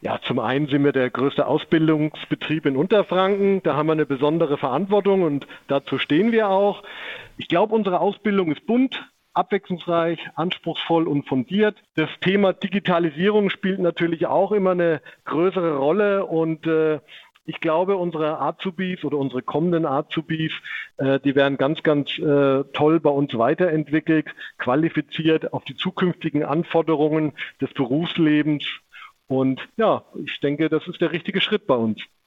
Ja, zum einen sind wir der größte Ausbildungsbetrieb in Unterfranken. Da haben wir eine besondere Verantwortung und dazu stehen wir auch. Ich glaube, unsere Ausbildung ist bunt, abwechslungsreich, anspruchsvoll und fundiert. Das Thema Digitalisierung spielt natürlich auch immer eine größere Rolle und ich glaube, unsere Azubis oder unsere kommenden Azubis, die werden ganz toll bei uns weiterentwickelt, qualifiziert auf die zukünftigen Anforderungen des Berufslebens. Und ja, ich denke, das ist der richtige Schritt bei uns.